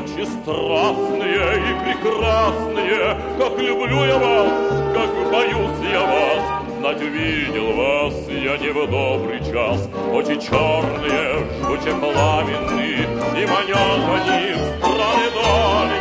ночи страстные и прекрасные, как люблю я вас, как боюсь я вас. Знать увидел вас я не в добрый час. Очи черные, жгуче пламенные, и манят они в страны дали.